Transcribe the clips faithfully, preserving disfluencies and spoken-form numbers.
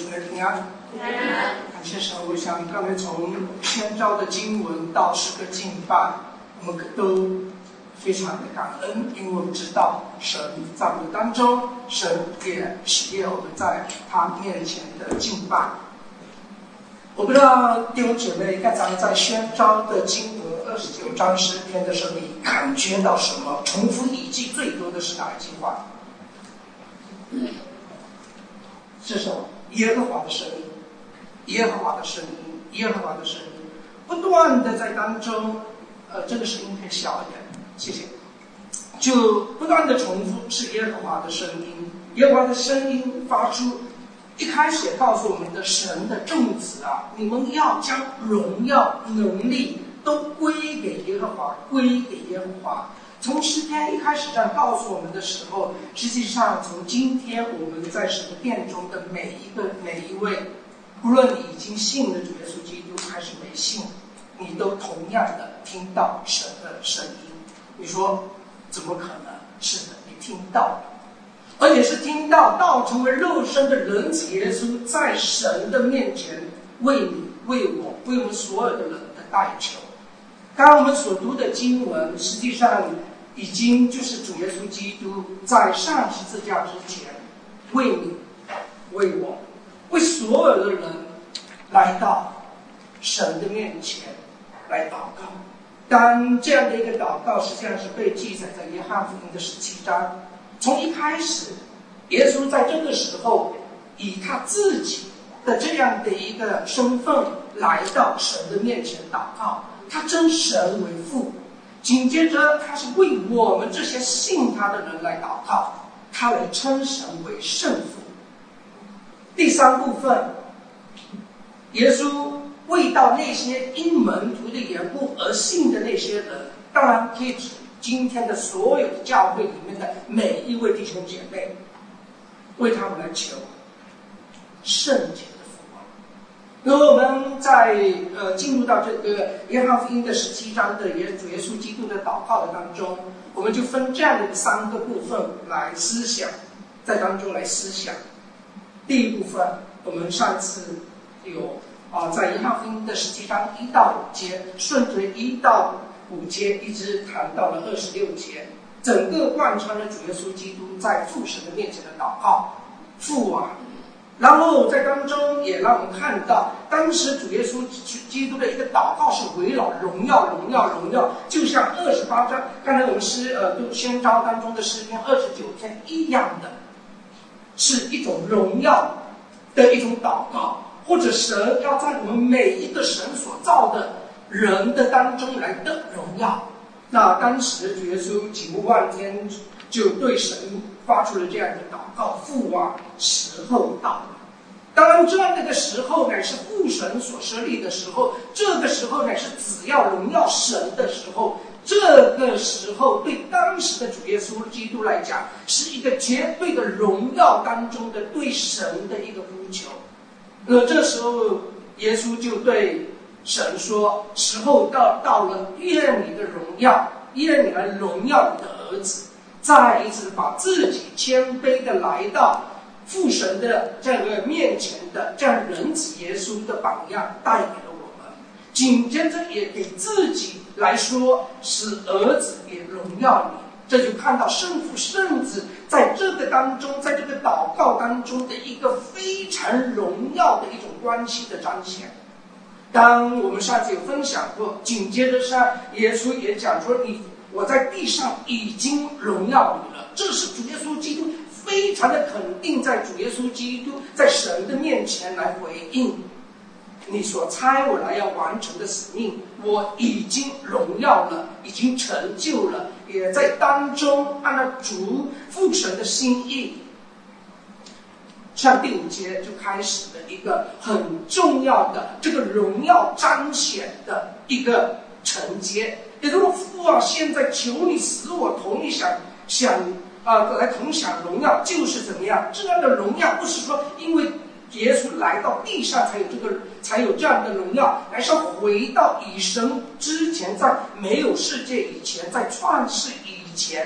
主内平安。感谢神，我想刚才从宣召的经文到诗歌敬拜，我们都非常的感恩，因为我们知道神在我们当中，神也使用我们在他面前的敬拜。我不知道弟兄姐妹刚才在宣召的经文二十九章诗篇的时候，你感觉到什么？重复语句最多的是哪一句话？是什么？耶和华的声音，耶和华的声音，耶和华的声音，不断的在当中，呃，这个声音可以小一点，谢谢。就不断的重复是耶和华的声音，耶和华的声音发出。一开始也告诉我们的神的众子啊，你们要将荣耀能力都归给耶和华，归给耶和华。从诗篇一开始这样告诉我们的时候，实际上从今天我们在神的殿中的每一个每一位，不论你已经信了主耶稣基督还是没信，你都同样的听到神的声音。你说怎么可能？是的，你听到了，而且是听到道成为肉身的人子耶稣在神的面前为你、为我、为我们所有的人的代求。刚刚我们所读的经文，实际上已经就是主耶稣基督在上十字架之前，为你、为我、为所有的人来到神的面前来祷告。当这样的一个祷告，实际上是被记载在约翰福音的十七章。从一开始，耶稣在这个时候以他自己的这样的一个身份来到神的面前祷告，他称神为父。紧接着他是为我们这些信他的人来祷告，他来称神为圣父。第三部分，耶稣为到那些因门徒的缘故而信的那些人，当然可以指今天的所有的教会里面的每一位弟兄姐妹，为他们来求圣洁的福望。那么我们在呃进入到这个约翰福音的十七章的耶主耶稣基督的祷告的当中，我们就分这样的三个部分来思想，在当中来思想。第一部分，我们上次有啊、呃、在约翰福音的十七章一到五节，顺着一到五节一直谈到了二十六节，整个贯穿了主耶稣基督在父神的面前的祷告。父啊，然后在当中也让我们看到，当时主耶稣基督的一个祷告是围绕荣耀、荣耀、荣耀，就像二十八章刚才我们诗呃读宣召当中的诗篇二十九篇一样的，是一种荣耀的一种祷告，或者神要在我们每一个神所造的人的当中来得荣耀。那当时主耶稣几目万天，就对神发出了这样的祷告：父啊，时候到了。当然，这样的一个时候乃是父神所设立的时候，这个时候乃是子要荣耀神的时候。这个时候对当时的主耶稣基督来讲，是一个绝对的荣耀当中的对神的一个呼求。那这时候耶稣就对神说：时候到到了，愿你的荣耀，愿你来荣耀你的儿子。再一次把自己谦卑的来到父神的这个面前的这样人子耶稣的榜样带给了我们。紧接着也给自己来说，使儿子也荣耀你。这就看到圣父圣子在这个当中，在这个祷告当中的一个非常荣耀的一种关系的彰显。当我们上次有分享过，紧接着上耶稣也讲说：你我在地上已经荣耀你了。这是主耶稣基督非常的肯定，在主耶稣基督在神的面前来回应你所差我来要完成的使命，我已经荣耀了，已经成就了，也在当中按照主父神的心意。像第五节就开始了一个很重要的这个荣耀彰显的一个承接。也就是说，父啊，现在求你使我同意想想啊、呃，来同享荣耀，就是怎么样？这样的荣耀不是说因为耶稣来到地上才有这个才有这样的荣耀，而是回到以神之前，在没有世界以前，在创世以前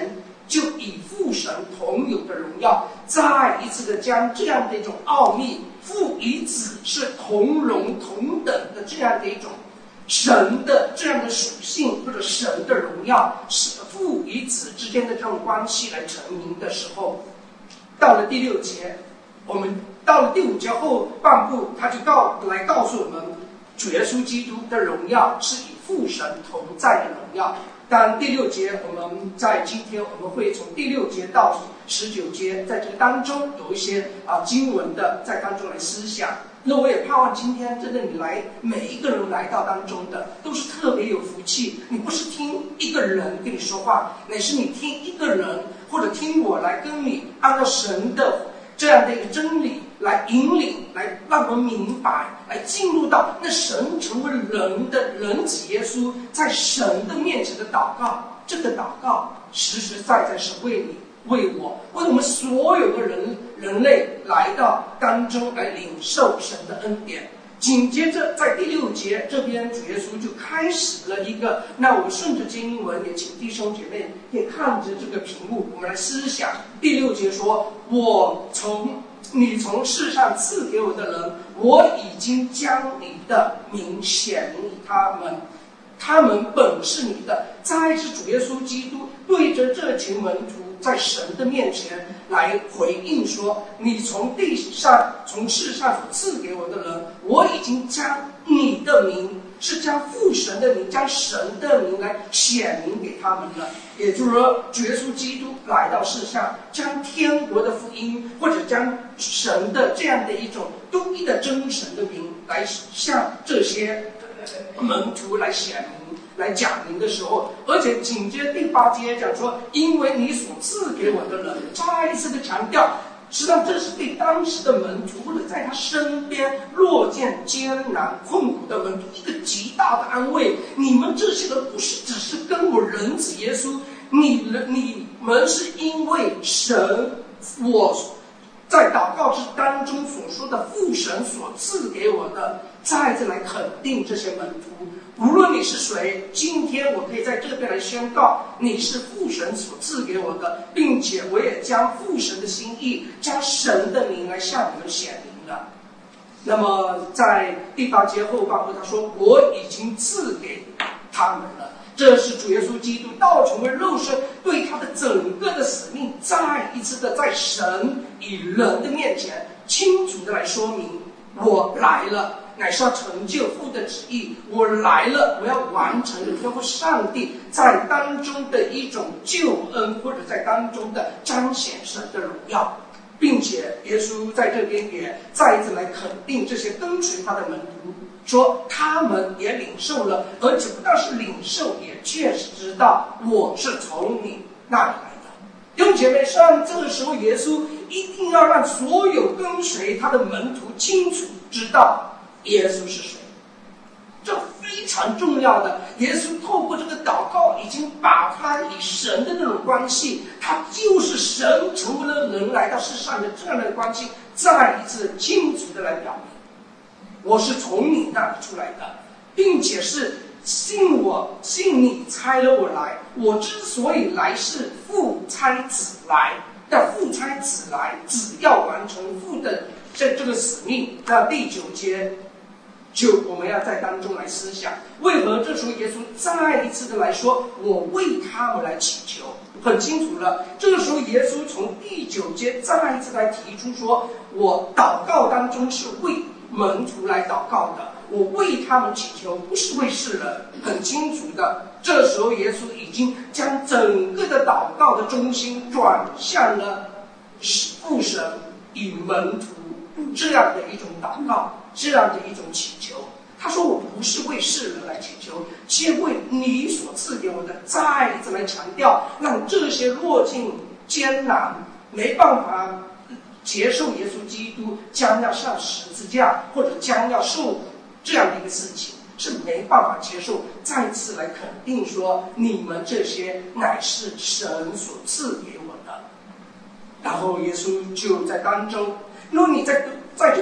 就以父神同有的荣耀，再一次的将这样的一种奥秘，父与子是同荣同等的这样的一种神的这样的属性，或者神的荣耀，是父与子之间的这种关系来成名的时候，到了第六节，我们到了第五节后半部，他就告来告诉我们，主耶稣基督的荣耀是与父神同在的荣耀。当然第六节我们在今天我们会从第六节到十九节，在这个当中有一些啊经文的在当中来思想。那我也盼望今天真的你来，每一个人来到当中的都是特别有福气。你不是听一个人跟你说话，乃是你听一个人，或者听我来跟你按照神的这样的一个真理来引领，来让我们明白，来进入到那神成为人的人子耶稣在神的面前的祷告。这个祷告实实在在是为你、为我、为我们所有的人人类来到当中来领受神的恩典。紧接着在第六节这边，主耶稣就开始了一个，那我们顺着经文，也请弟兄姐妹也看着这个屏幕，我们来思想。第六节说，我从你从世上赐给我的人，我已经将你的名显明他们，他们本是你的。再是主耶稣基督对着这群门徒在神的面前来回应说，你从地上从世上所赐给我的人，我已经将你的名，是将父神的名，将神的名来显明给他们了。也就是说，主耶稣基督来到世上，将天国的福音，或者将神的这样的一种独一的真神的名来向这些门徒来显明、来讲明的时候，而且紧接着第八节讲说，因为你所赐给我的人，再一次的强调，实际上这是对当时的门徒，或者在他身边落见艰难困苦的门徒一个极大的安慰。你们这些人不是只是跟我人子耶稣，你你们是因为神我在祷告之当中所说的父神所赐给我的，再次来肯定这些门徒。无论你是谁，今天我可以在这边来宣告，你是父神所赐给我的，并且我也将父神的心意，将神的名来向你们显明了。那么在第八节后半部他说，我已经赐给他们了。这是主耶稣基督道成为肉身，对他的整个的使命再一次的在神与人的面前清楚的来说明，我来了乃是要成就父的旨意，我来了，我要完成天父上帝在当中的一种救恩，或者在当中的彰显神的荣耀。并且耶稣在这边也再一次来肯定这些跟随他的门徒，说他们也领受了，而且不但是领受，也确实知道我是从你那里来的。弟兄姐妹，上这个时候耶稣一定要让所有跟随他的门徒清楚知道耶稣是谁，这非常重要的。耶稣透过这个祷告，已经把他与神的那种关系，他就是神成为了人来到世上的这样的关系，再一次清楚的来表明，我是从你那里出来的，并且是信我，信你差了我来。我之所以来，是父差子来，但父差子来，只要完成父的这这个使命。那第九节就我们要在当中来思想，为何这时候耶稣再一次的来说，我为他们来祈求。很清楚了，这个时候耶稣从第九节再一次来提出说，我祷告当中是为门徒来祷告的，我为他们祈求，不是为世人。很清楚的，这时候耶稣已经将整个的祷告的中心转向了父神与门徒这样的一种祷告，这样的一种祈求。他说，我不是为世人来祈求，且为你所赐给我的。再一次来强调，让这些落进艰难没办法接受耶稣基督将要上十字架，或者将要受苦这样的一个事情，是没办法接受。再次来肯定说，你们这些乃是神所赐给我的。然后耶稣就在当中，如果你在在这个祷告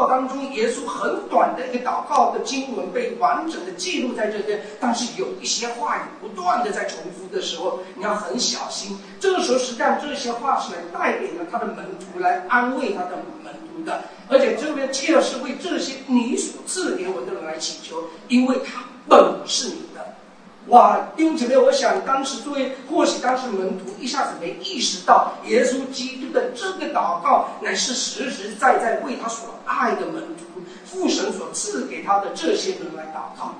告当中，耶稣很短的一个祷告的经文被完整的记录在这边，但是有一些话语不断的在重复的时候，你要很小心。这个时候实际上这些话是来带给了他的门徒，来安慰他的门徒的。而且这边切尔是为这些你所赐给我的人来祈求，因为他本是你的。哇，弟兄姐妹，我想当时作为或许当时门徒一下子没意识到，耶稣基督的这个祷告乃是实实在在为他所爱的门徒，父神所赐给他的这些人来祷告。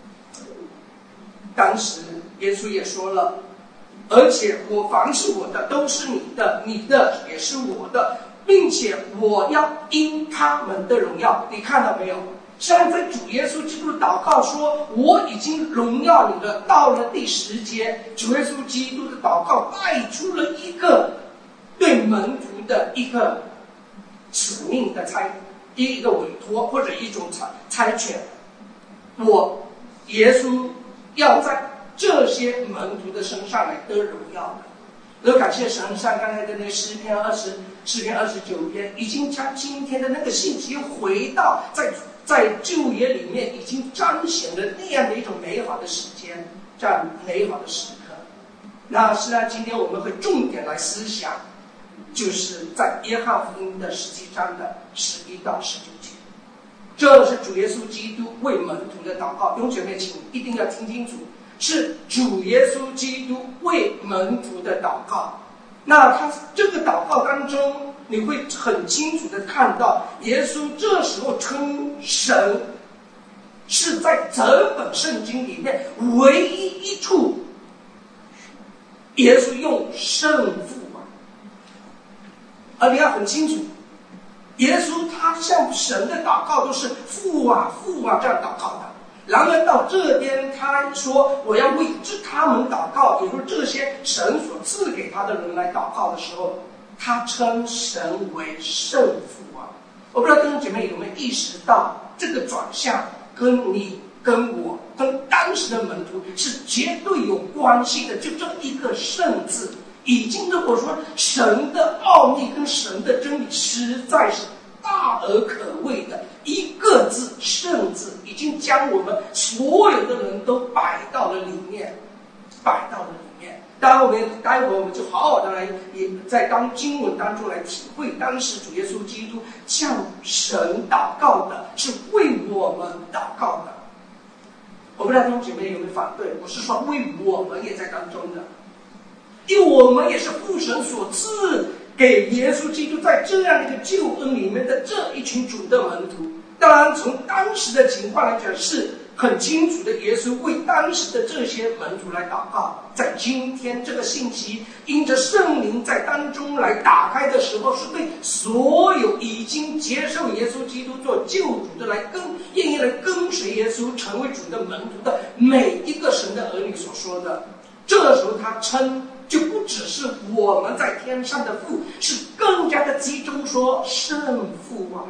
当时耶稣也说了，而且我凡是我的都是你的，你的也是我的，并且我要因他们的荣耀。你看到没有？上在主耶稣基督祷告说，我已经荣耀你了。到了第十节，主耶稣基督的祷告带出了一个对门徒的一个使命的差，一个委托或者一种差遣。我耶稣要在这些门徒的身上来得荣耀的。而感谢神，像刚才的那个诗篇二十诗篇二十九篇，已经将今天的那个信息回到在在旧约里面已经彰显了那样的一种美好的时间，这样美好的时刻。那实际上今天我们会重点来思想，就是在约翰福音的十七章的十一到十九节，这是主耶稣基督为门徒的祷告。弟兄姐妹，请一定要听清楚，是主耶稣基督为门徒的祷告。那他这个祷告当中，你会很清楚的看到，耶稣这时候称神是在整本圣经里面唯一一处，耶稣用圣父啊，而你要很清楚，耶稣他向神的祷告都是父啊父啊这样祷告的。然而到这边他说我要为这他们祷告，也就是这些神所赐给他的人来祷告的时候，他称神为圣父啊。我不知道弟兄姐妹有没有意识到，这个转向跟你跟我跟当时的门徒是绝对有关系的。就这一个圣字，已经如果说神的奥秘跟神的真理实在是大而可畏的一个字，圣字，已经将我们所有的人都摆到了里面，摆到了里面。当然我们待会我们就好好的来也在当经文当中来体会，当时主耶稣基督向神祷告的是为我们祷告的。我不知道弟兄姐妹有没有反对，我是说为我们也在当中的，因为我们也是父神所赐给耶稣基督在这样的一个救恩里面的这一群主的门徒。当然从当时的情况来讲是很清楚的，耶稣为当时的这些门徒来祷告。在今天这个信息因着圣灵在当中来打开的时候，是对所有已经接受耶稣基督做救主的，来跟愿意来跟随耶稣成为主的门徒的每一个神的儿女所说的。这时候他称就不只是我们在天上的父，是更加的集中说圣父啊。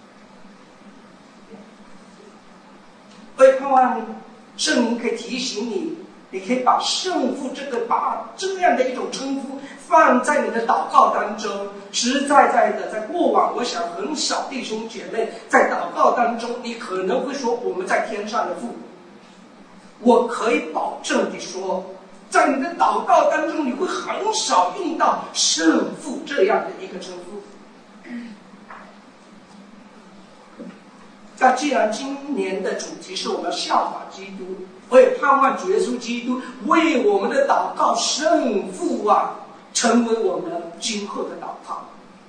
所以盼望圣灵可以提醒你，你可以把圣父这个把这样的一种称呼放在你的祷告当中。实实在在的，在过往我想很少弟兄姐妹在祷告当中，你可能会说我们在天上的父。我可以保证地说，在你的祷告当中，你会很少用到圣父这样的一个称呼。那既然今年的主题是我们效法基督，我也盼望主耶稣基督为我们的祷告圣父啊，成为我们今后的祷告。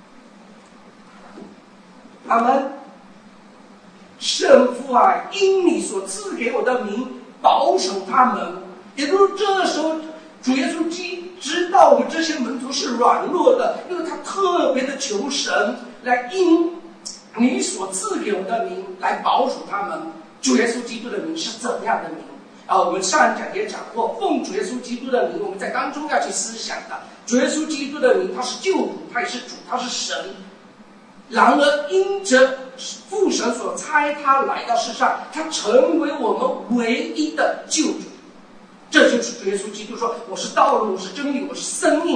阿们。圣父啊，因你所赐给我的名保守他们。也就是这时候主耶稣基督知道我们这些门徒是软弱的，因为他特别的求神来因你所赐给我的名来保守他们。主耶稣基督的名是怎样的名啊？我们上一讲也讲过，奉主耶稣基督的名，我们在当中要去思想的。主耶稣基督的名，他是救主，他也是主，他是神。然而因着父神所差他来到世上，他成为我们唯一的救主。这就是主耶稣基督说，我是道路，我是真理，我是生命。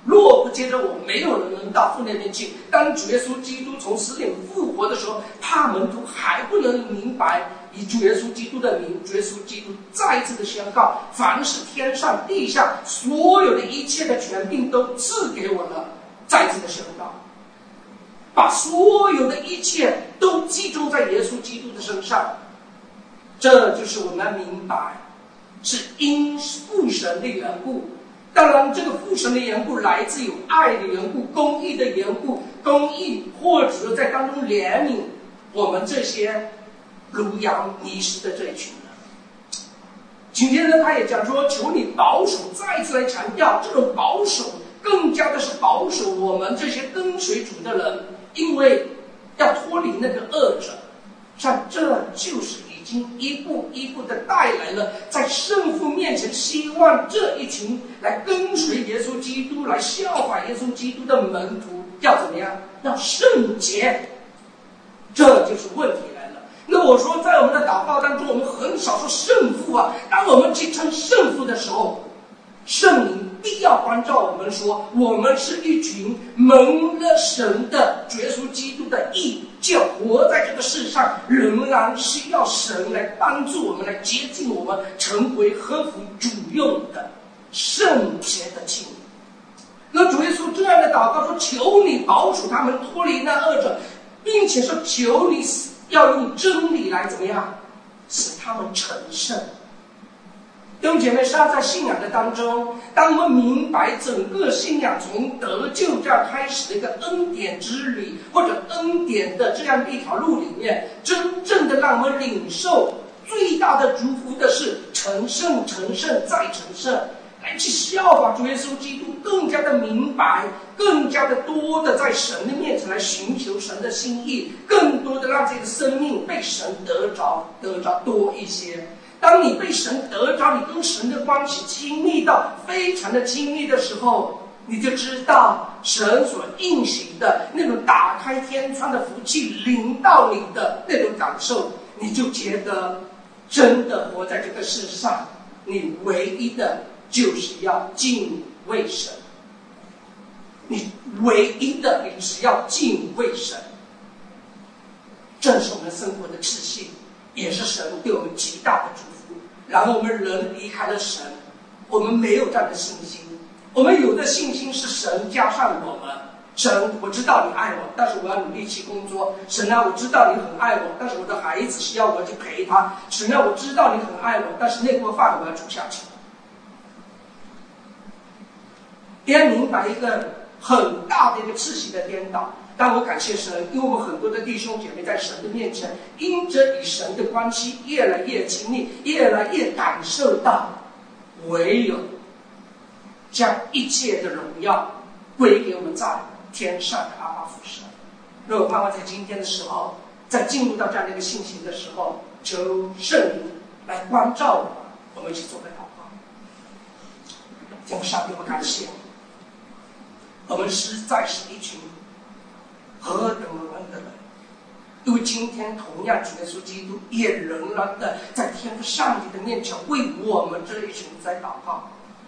若不接着我，没有人能到父那边去。当主耶稣基督从死里复活的时候，怕门徒还不能明白，以主耶稣基督的名，主耶稣基督再一次的宣告：凡是天上地下所有的一切的权柄都赐给我了。再一次的宣告，把所有的一切都集中在耶稣基督的身上。这就是我们明白，是因父神的缘故。当然，这个父神的缘故来自有爱的缘故、公义的缘故，公义或者在当中怜悯我们这些如羊迷失的这一群人。紧接着他也讲说，求你保守，再一次来强调这种保守，更加的是保守我们这些跟随主的人，因为要脱离那个恶者。像这就是已经一步一步的带来了在圣父面前，希望这一群来跟随耶稣基督、来效法耶稣基督的门徒要怎么样？要圣洁。这就是问题来了。那我说，在我们的祷告当中，我们很少说圣父啊。当我们去称圣父的时候，圣灵必要关照我们说，我们是一群蒙了神的主耶稣基督的义，就活在这个世上，仍然需要神来帮助我们，来接近我们，成为合乎主用的圣洁的器皿。那主耶稣这样的祷告说：求你保守他们脱离那恶者，并且说求你要用真理来怎么样使他们成圣。弟兄姐妹，实际上在信仰的当中，当我们明白整个信仰从得救这样开始的一个恩典之旅，或者恩典的这样的一条路里面，真正的让我们领受最大的祝福的是成圣、成圣再成圣，来去效法主耶稣基督，更加的明白，更加的多的在神的面前来寻求神的心意，更多的让自己的生命被神得着，得着多一些。当你被神得着，你跟神的关系亲密到非常的亲密的时候，你就知道神所应许的那种打开天窗的福气临到你的那种感受，你就觉得真的活在这个世上，你唯一的就是要敬畏神，你唯一的你是要敬畏神。这是我们生活的秩序，也是神对我们极大的祝福。然后我们人离开了神，我们没有这样的信心。我们有的信心是神加上我们。神，我知道你爱我，但是我要努力去工作。神啊，我知道你很爱我，但是我的孩子需要我去陪他。神啊，我知道你很爱我，但是那锅饭我要煮下去。别人明白一个很大的一个秩序的颠倒。但我感谢神，因为我们很多的弟兄姐妹在神的面前，因着与神的关系越来越亲密，越来越感受到，唯有将一切的荣耀归给我们在天上的阿爸父神。若我盼望在今天的时候，在进入到这样的一个信息的时候，求圣灵来关照我们，我们一起做个祷告。天父上帝，我感谢我们实在是一群何等蒙恩的人，因为今天同样主耶稣基督也仍然的在天父上帝的面前为我们这一群在祷告。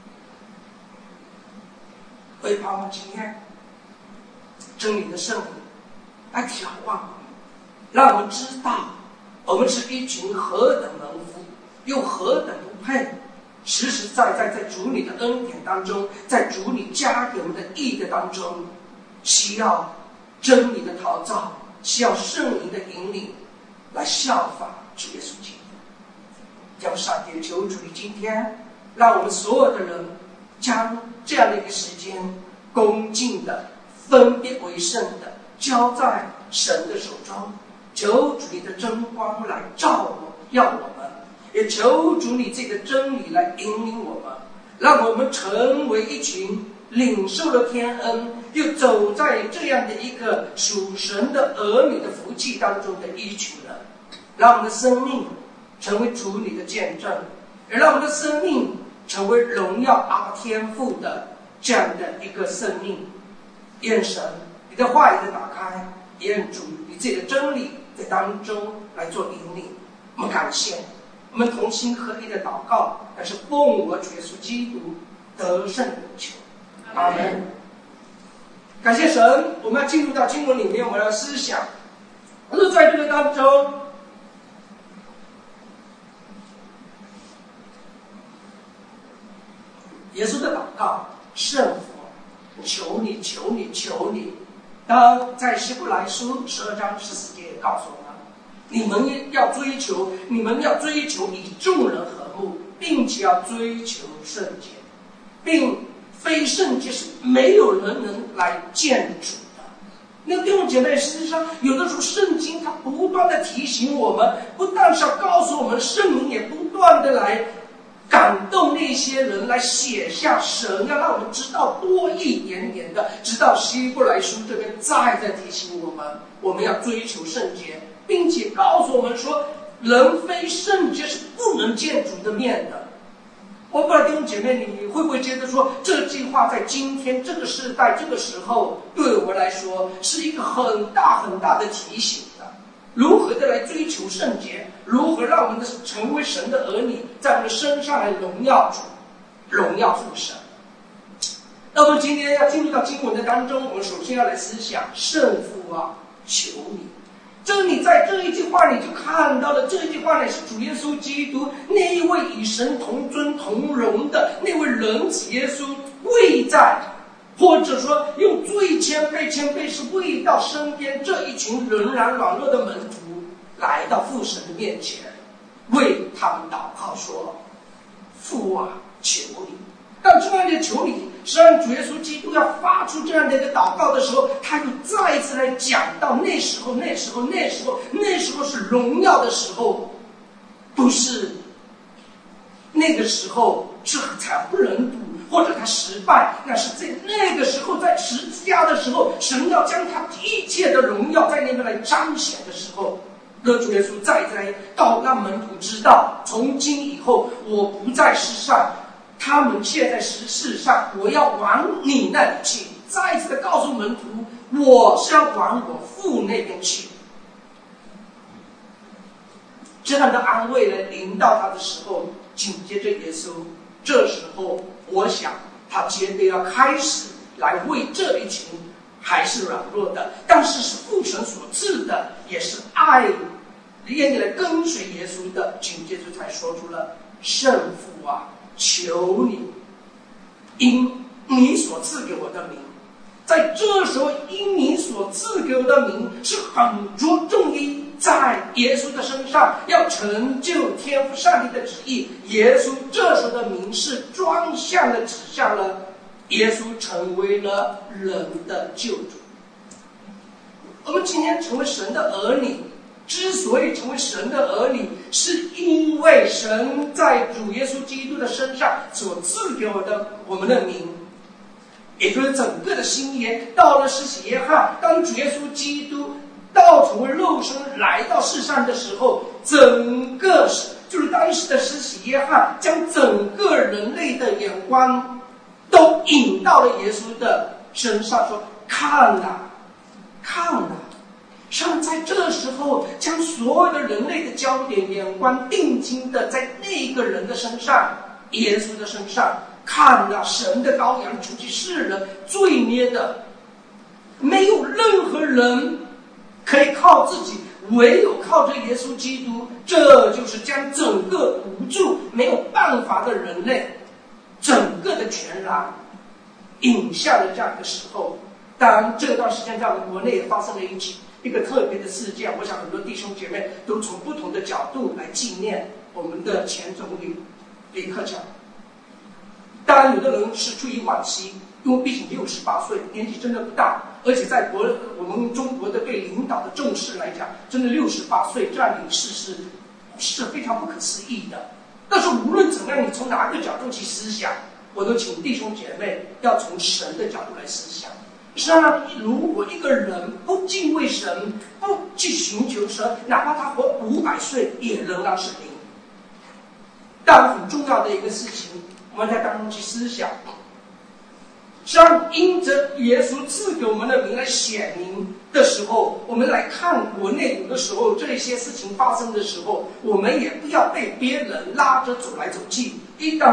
我也盼望今天真理的圣灵来挑旺我们，让我们知道我们是一群何等蒙福又何等不配，实实在在在主你的恩典当中，在主你加给我们的义的当中，需要真理的陶造，需要圣灵的引领，来效法主耶稣基督。将上帝求主你今天让我们所有的人将这样的一个时间恭敬的分别为圣的交在神的手中，求主你的真光来照我耀我们，也求主你这个真理来引领我们，让我们成为一群领受了天恩又走在这样的一个属神的儿女的福气当中的一群人，让我们的生命成为主你的见证，也让我们的生命成为荣耀阿爸天父的这样的一个生命。愿神你的话语的打开，愿主你自己的真理在当中来做引领。我们感谢，我们同心合一的祷告，但是奉我主耶稣基督得胜的求，阿门。 感谢神，我们要进入到经文里面，我们要思想。而在这个当中，耶稣的祷告，圣父，求你，求你，求你。当在希伯来书十二章十四节告诉我们，你们要追求，你们要追求与众人和睦，并且要追求圣洁，并非圣洁是没有人能来见主的。那弟兄姐妹，实际上有的时候圣经它不断的提醒我们，不但是要告诉我们，圣灵也不断的来感动那些人，来写下神要让我们知道多一点点的，直到希伯来书这边再再提醒我们，我们要追求圣洁，并且告诉我们说，人非圣洁是不能见主的面的。我不知道弟兄姐妹，你会不会觉得说，这句话在今天这个时代这个时候，对我们来说是一个很大很大的提醒的。如何的来追求圣洁，如何让我们的成为神的儿女，在我们的身上来荣耀主，荣耀父神。那么今天要进入到经文的当中，我们首先要来思想，圣父啊，求你。这你在这一句话里就看到了，这一句话呢是主耶稣基督那一位与神同尊同荣的那位人子耶稣跪在，或者说用最谦卑谦卑是跪到身边这一群仍然软弱的门徒，来到父神的面前，为他们祷告说，父啊，求你。但这样的求你，实际上主耶稣基督要发出这样的一个祷告的时候，他又再一次来讲到那时候那时候那时候那时候是荣耀的时候，不是那个时候是惨不忍睹，或者他失败，那是在那个时候，在十字架的时候，神要将他一切的荣耀在那边来彰显的时候，那主耶稣再再告让门徒知道，从今以后我不在世上，他们却在世世上，我要往你那里去。再一次的告诉门徒，我是要往我父那边去。这样的安慰呢，临到他的时候，紧接着耶稣，这时候我想他绝对要开始来为这一群还是软弱的，但是是父神所赐的，也是爱愿意来跟随耶稣的，紧接着才说出了，圣父啊，求你因你所赐给我的名。在这时候，因你所赐给我的名是很着重于在耶稣的身上，要成就天父上帝的旨意。耶稣这时候的名是专项的指向了耶稣成为了人的救主。我们今天成为神的儿女，之所以成为神的儿女，是因为神在主耶稣基督的身上所赐给我的我们的名，也就是整个的新约。到了施洗约翰，当主耶稣基督道成为肉身来到世上的时候，整个就是当时的施洗约翰将整个人类的眼光都引到了耶稣的身上，说看啊看啊。像在这时候，将所有的人类的焦点眼光定睛的在那个人的身上，耶稣的身上，看啊，神的羔羊除去世人罪孽的，没有任何人可以靠自己，唯有靠着耶稣基督。这就是将整个无助没有办法的人类整个的全然引向了这样的时候。当然这段时间在我们国内也发生了一起一个特别的事件，我想很多弟兄姐妹都从不同的角度来纪念我们的前总理李克强。当然有的人是出于惋惜，因为毕竟六十八岁，年纪真的不大，而且在国我们中国的对领导的重视来讲，真的六十八岁这样离世是是非常不可思议的。但是无论怎么样，你从哪个角度去思想，我都请弟兄姐妹要从神的角度来思想。实际上，如果一个人不敬畏神，不去寻求神，哪怕他活五百岁，也仍然是零。但很重要的一个事情，我们在当中去思想。实际上，因着耶稣赐给我们的名来显明的时候，我们来看国内有的时候这些事情发生的时候，我们也不要被别人拉着走来走去。一当然，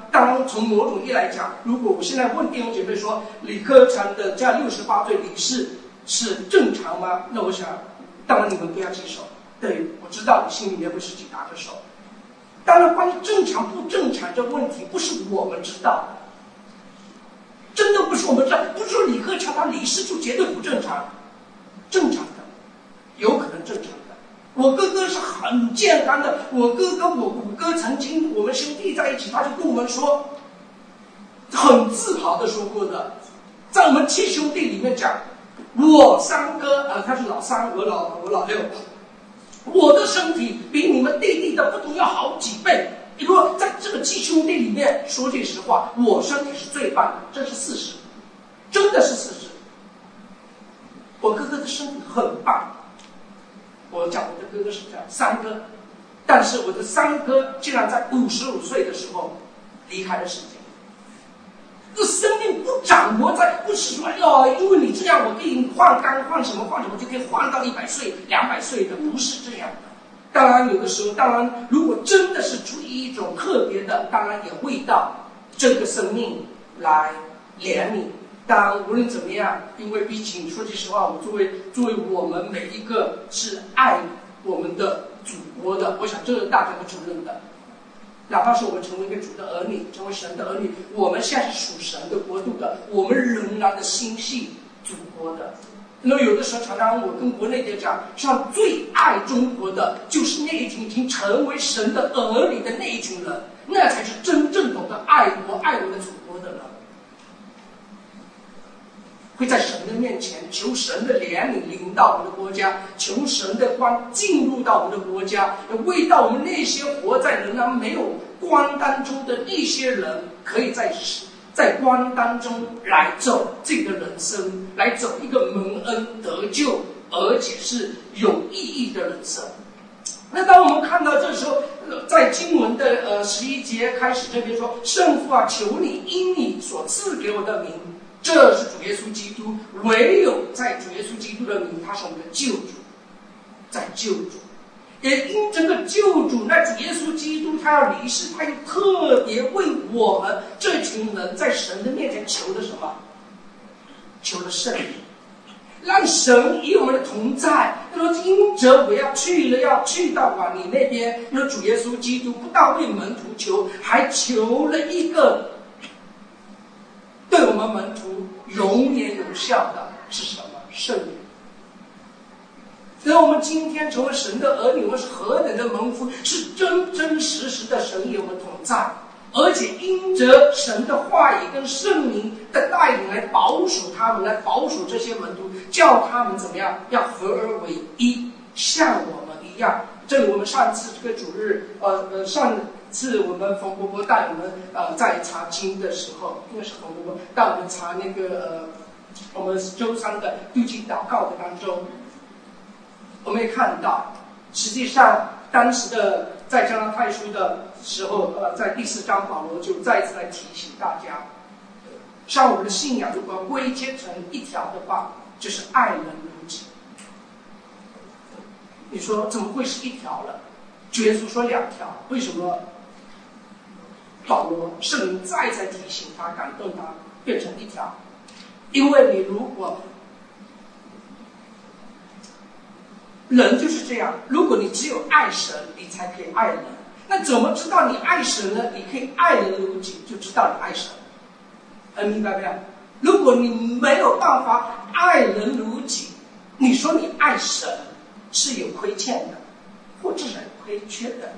当然从某种意义来讲，如果我现在问弟兄姐妹说李克强的这样六十八岁离世是正常吗？那我想，当然你们不要举手。对，我知道你心里面会自己打着手。当然，关于正常不正常这个问题，不是我们知道的，真的不是我们知道，不是说李克强他离世就绝对不正常，正常的，有可能正常的。我哥哥是很健康的，我哥哥我五哥曾经我们兄弟在一起，他就跟我们说，很自豪的说过的，在我们七兄弟里面讲，我三哥啊、呃，他是老三，我老我老六。我的身体比你们弟弟的不同要好几倍。你说在这个七兄弟里面，说句实话，我身体是最棒的，这是事实，真的是事实。我哥哥的身体很棒，我讲我的哥哥是这样，三哥，但是我的三哥竟然在五十五岁的时候离开了世界。这生命不掌握在，不是说哟，因为你这样，我可以换肝换什么换什么，就可以换到一百岁、两百岁的，不是这样的。当然，有的时候，当然，如果真的是出于一种特别的，当然也会到这个生命来怜悯。当然，无论怎么样，因为毕竟说句实话，我作为作为我们每一个是爱我们的祖国的，我想这个大家都承认的。哪怕是我们成为一个主的儿女，成为神的儿女，我们现在是属神的国度的，我们仍然的心系祖国的。那有的时候常常我跟国内的讲，像最爱中国的，就是那一群已经成为神的儿女的那一群人，那才是真正懂得爱国、爱我的祖国的人。会在神的面前求神的怜悯临到我们的国家，求神的光进入到我们的国家，为到我们那些活在仍然没有光当中的那些人，可以在在光当中来走这个人生，来走一个蒙恩得救，而且是有意义的人生。那当我们看到这时候，在经文的呃十一节开始这边说，圣父啊，求你因你所赐给我的名。这是主耶稣基督，唯有在主耶稣基督的名，他是我们的救主，在救主，也因这个救主，那主耶稣基督他要离世，他又特别为我们这群人在神的面前求的什么？求了圣灵，让神与我们的同在。他说：“因着我要去了，要去到往你那边。”那主耶稣基督不但为门徒求，还求了一个。对我们门徒永远有效的是什么？圣灵。所以我们今天成为神的儿女，我们是何等的蒙福，是真真实实的神与我们同在，而且因着神的话语跟圣灵的带领来保守他们，来保守这些门徒，叫他们怎么样？要合而为一，像我们一样。正如我们上次这个主日，呃呃上。是我们冯伯伯带我们呃在查经的时候，因为是冯伯伯带我们查那个呃我们周三的读经祷告的当中，我们也看到，实际上当时的在加拉太书的时候，呃在第四章保罗就再一次来提醒大家，像我们的信仰如果归结成一条的话，就是爱人如己。你说怎么会是一条了？主耶稣说两条，为什么？保罗圣灵再再提醒他，感动他，变成一条。因为你如果人就是这样，如果你只有爱神，你才可以爱人。那怎么知道你爱神呢？你可以爱人如己，就知道你爱神。嗯，明白没有？如果你没有办法爱人如己，你说你爱神是有亏欠的，或者是亏缺的。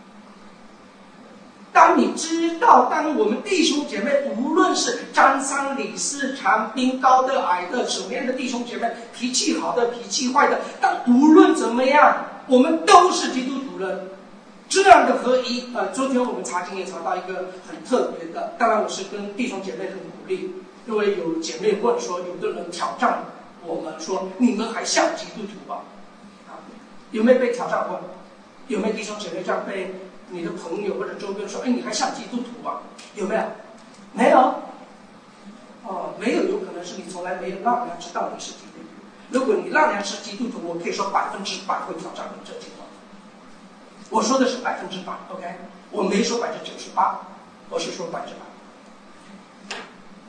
当你知道，当我们弟兄姐妹，无论是张三李四长兵高的矮的什么样的弟兄姐妹，脾气好的脾气坏的，但无论怎么样，我们都是基督徒人。这样的合一，呃，昨天我们查经也查到一个很特别的，当然我是跟弟兄姐妹很鼓励，因为有姐妹问说，有的人挑战我们说，你们还像基督徒吗？啊，有没有被挑战过？有没有弟兄姐妹这样被你的朋友或者周边说，哎，你还像基督徒啊？有没有？没有。哦，没有，有可能是你从来没有让人家知道你是基督徒。如果你让人家是基督徒，我可以说百分之百会挑战你这情况。我说的是百分之百 ，OK， 我没说百分之九十八。 我是说百分之百。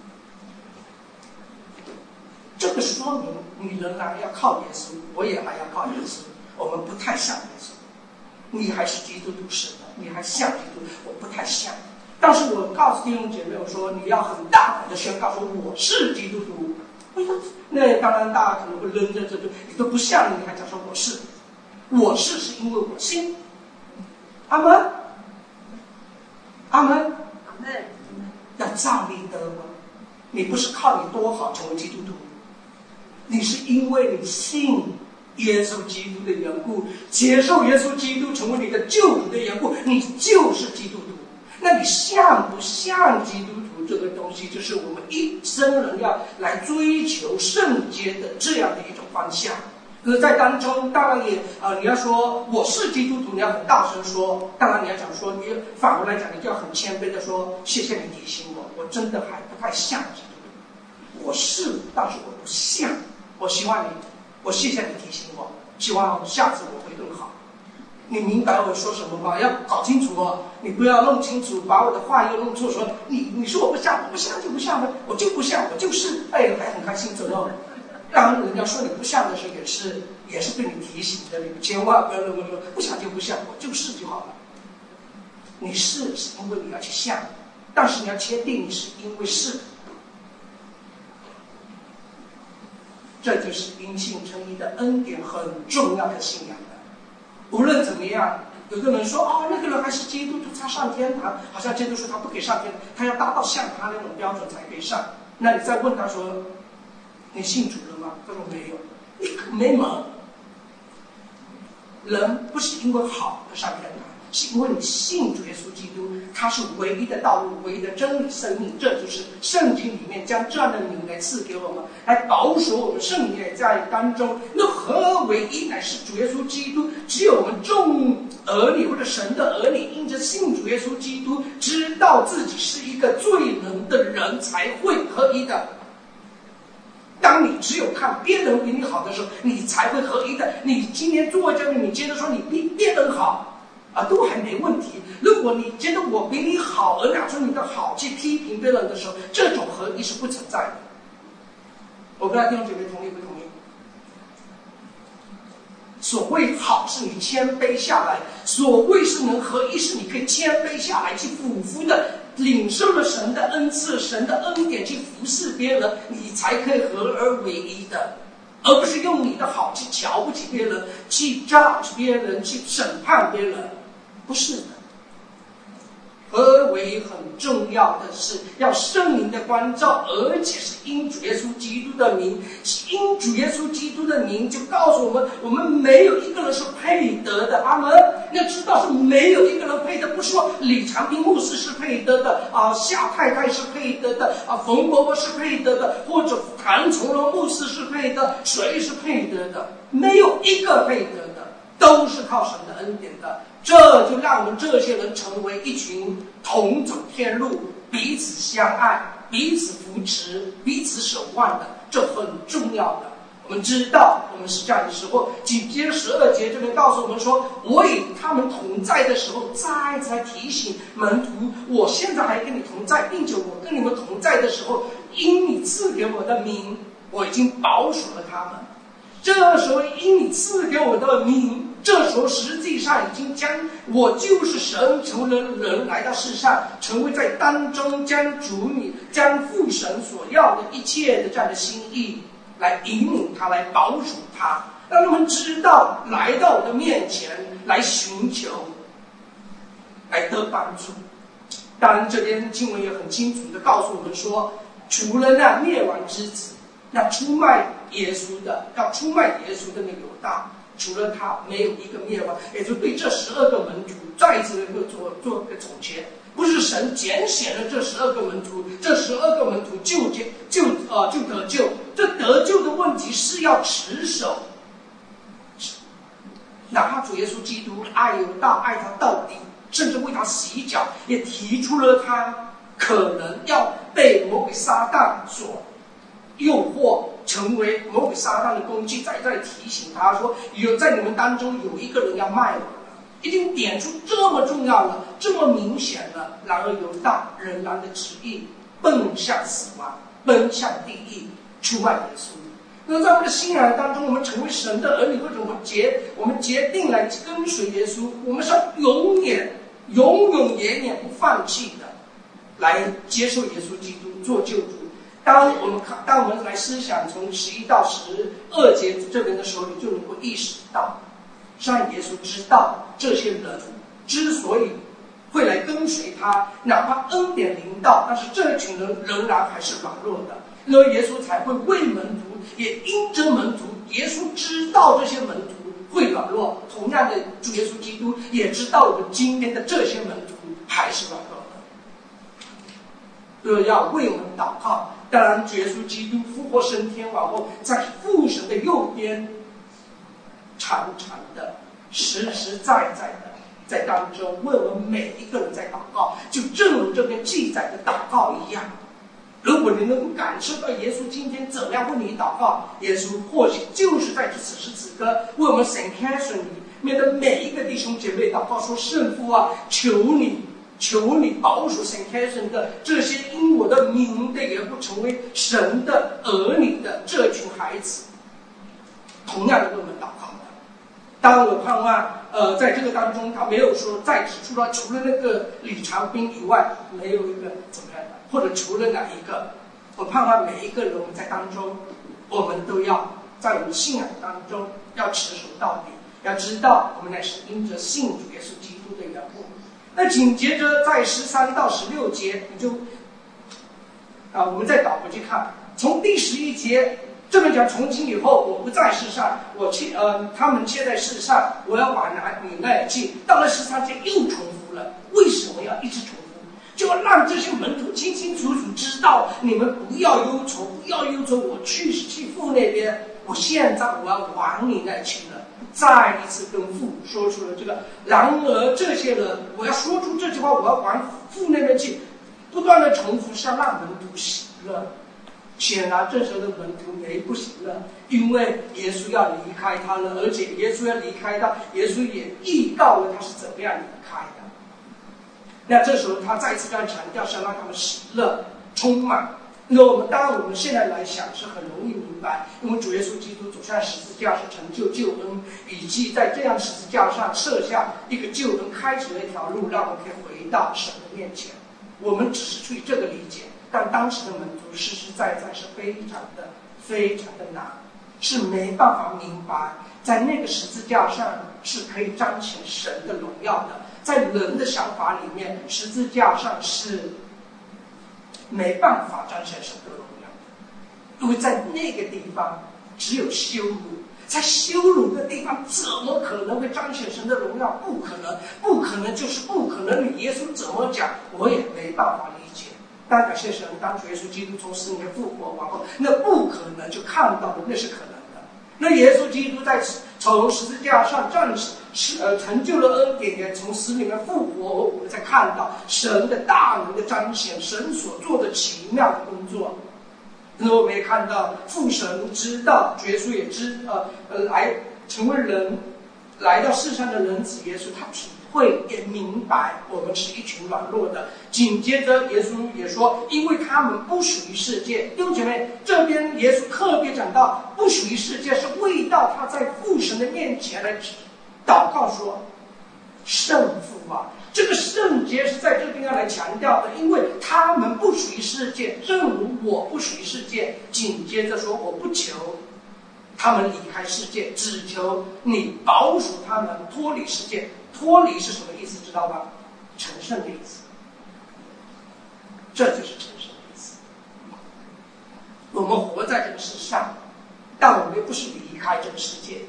这个说明你仍然要靠耶稣，我也还要靠耶稣，我们不太像耶稣。你还是基督徒是的，你还像基督徒，我不太像。但是我告诉弟兄姐妹，我说你要很大胆的宣告说我是基督徒。那当然大家可能会扔在这里，你都不像，你还讲说我是，我是是因为我信。阿门，阿门，阿门。要站立得稳，你不是靠你多好成为基督徒，你是因为你信耶稣基督的缘故，接受耶稣基督成为你的救主的缘故，你就是基督徒。那你像不像基督徒这个东西，就是我们一生人要来追求圣洁的这样的一种方向。而在当中，当然也呃，你要说我是基督徒，你要很大声说。当然你要讲说，你反过来讲，你就要很谦卑的说，谢谢你提醒我，我真的还不太像基督徒。我是，但是我不像。我希望你，我谢谢你提醒我，希望下次我会更好。你明白我说什么吗？要搞清楚哦，你不要弄清楚，把我的话又弄错，说你你说我不像，我不像就不像呗，我就不像，我就是，哎，还很开心走到。当然人家说你不像的时候，也是也是对你提醒的，你千万不要认为说不像就不像，我就是就好了。你是是因为你要去像，但是你要确定你是因为是。这就是因信称义的恩典很重要的信仰的。无论怎么样，有的人说哦，那个人还是基督徒，他上天堂，好像基督说他不可以上天，他要达到像他那种标准才可以上。那你再问他说，你信主了吗？他说没有，你可没门。人不是因为好而上天堂，是因为你信主耶稣基督，他是唯一的道路，唯一的真理生命。这就是圣经里面将这样的名来赐给我们，来保守我们圣灵也在当中。那何为一？乃是主耶稣基督。只有我们众儿女或者神的儿女，因着信主耶稣基督，知道自己是一个罪人的人，才会合一的。当你只有看别人比你好的时候，你才会合一的。你今天做这个，你接着说你比别人好啊，都还没问题。如果你觉得我比你好而拿出你的好去批评别人的时候，这种合一是不存在的。我不知道弟兄姐妹同意不同意？所谓好是你谦卑下来，所谓是能合一是你可以谦卑下来去俯伏的领受了神的恩赐，神的恩典去服侍别人，你才可以合而为一的，而不是用你的好去瞧不起别人，去 judge 别人，去审判别人，不是的。合为很重要的是要圣灵的关照，而且是因主耶稣基督的名，是因主耶稣基督的名就告诉我们，我们没有一个人是配得的。阿门。要知道是没有一个人配得，不是说李长平牧师是配得的啊，夏太太是配得的啊，冯伯伯是配得的，或者谭崇荣牧师是配得，谁是配得的？没有一个配得的，都是靠神的恩典的。这就让我们这些人成为一群同走天路，彼此相爱，彼此扶持，彼此守望的，这很重要的。我们知道我们是这样的时候，紧接着十二节这边告诉我们说，我与他们同在的时候，再再提醒门徒，我现在还跟你同在，并且我跟你们同在的时候，因你赐给我的名，我已经保守了他们。这时候因你赐给我的名，这时候实际上已经将我就是神成为人来到世上，成为在当中将主你将父神所要的一切的这样的心意来引领他，来保守他，让他们知道来到我的面前来寻求，来得帮助。当然这边经文也很清楚的告诉我们说，除了那灭亡之子，那出卖耶稣的，要出卖耶稣的那个犹大，除了他没有一个灭亡。也就对这十二个门徒再一次的做做个总结，不是神拣选了这十二个门徒，这十二个门徒就就呃就得救。这得救的问题是要持守，哪怕主耶稣基督爱犹大，爱他到底，甚至为他洗脚，也提出了他可能要被魔鬼撒旦所诱惑，成为魔鬼撒旦的工具，在这里提醒他说，有在你们当中有一个人要卖我了。 已经点出这么重要了，这么明显了，然而犹大仍然的执意奔向死亡，奔向地狱，出卖耶稣。那在我们的信仰当中，我们成为神的儿女，或者我们决我们决定来跟随耶稣，我们是永远、永永远远不放弃的，来接受耶稣基督做救主。当我们看，当我们来思想从十一到十二节这边的时候，你就能够意识到，让耶稣知道这些人之所以会来跟随他，哪怕恩典临到，但是这一群人仍然还是软弱的，因为耶稣才会为门徒，也因着门徒，耶稣知道这些门徒会软弱，同样的，主耶稣基督也知道我们今天的这些门徒还是软弱的，所以要为我们祷告。当然，主耶稣基督复活升天往后，在父神的右边，常常的、实实在在的在当中为我们每一个人在祷告，就正如这边记载的祷告一样。如果你能够感受到耶稣今天怎么样为你祷告，耶稣或许就是在此时此刻为我们神开水里面的每一个弟兄姐妹祷告说：圣父啊，求你求你保守神开神的这些因我的名的也不成为神的儿女的这群孩子，同样的为我们祷告的。当我盼望呃，在这个当中他没有说再指出了除了那个李长斌以外没有一个怎么样的，或者除了哪一个，我盼望每一个人我们在当中，我们都要在我们信仰当中要持守到底，要知道我们乃是因着信主耶稣基督的缘故。那紧接着在十三到十六节，你就啊，我们再倒回去看，从第十一节这边讲，从今以后我不在世上，我切呃他们切在世上，我要往哪你那里去。到了十三节又重复了，为什么要一直重复？就要让这些门徒清清楚楚知道，你们不要忧愁，不要忧愁，我去去父那边，我现在我要往你那去了。再一次跟父说出了这个，然而这些人，我要说出这句话，我要往父那边去，不断的重复是要让门徒喜乐。显然这时候的门徒没不喜乐，因为耶稣要离开他了，而且耶稣要离开他，耶稣也预告了他是怎么样离开的。那这时候他再次这样强调，是要让他们喜乐充满。那我们当然我们现在来想是很容易明白，因为主耶稣基督走上十字架是成就救恩，以及在这样十字架上设下一个救恩，开启了一条路，让我们可以回到神的面前。我们只是出于这个理解，但当时的门徒实实在在是非常的非常的难，是没办法明白在那个十字架上是可以彰显神的荣耀的。在人的想法里面，十字架上是没办法彰显神的荣耀的，因为在那个地方只有羞辱，在羞辱的地方怎么可能会彰显神的荣耀？不可能，不可能就是不可能。你耶稣怎么讲，我也没办法理解。但感谢神，当主耶稣基督从死里面复活往后，那不可能就看到了，那是可能的。那耶稣基督在从十字架上战是呃成就了恩典，也从死里面复活，我们才看到神的大能的彰显，神所做的奇妙的工作。那我们也看到父神知道，主耶稣也知呃呃来成为人，来到世上的人子耶稣，他体会也明白我们是一群软弱的。紧接着耶稣也说，因为他们不属于世界。弟兄姐妹，这边耶稣特别讲到不属于世界，是为到他在父神的面前来祷告说，圣父啊，这个圣洁是在这边要来强调的，因为他们不属于世界，正如我不属于世界。紧接着说，我不求他们离开世界，只求你保守他们脱离世界。脱离是什么意思知道吗？成圣的意思，这就是成圣的意思。我们活在这个世上，但我们又不是离开这个世界。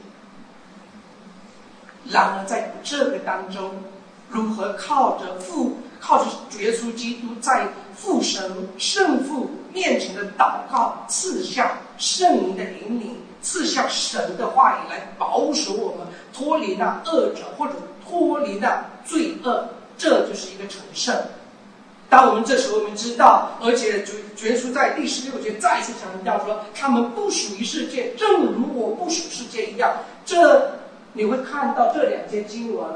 然而在这个当中，如何靠着父靠着主耶稣基督在父神圣父面前的祷告，赐下圣灵的引领，赐下神的话语来保守我们脱离那恶者，或者脱离那罪恶，这就是一个成圣。当我们这时候我们知道，而且主耶稣在第十六节再次强调说，他们不属于世界，正如我不属世界一样。这你会看到这两节经文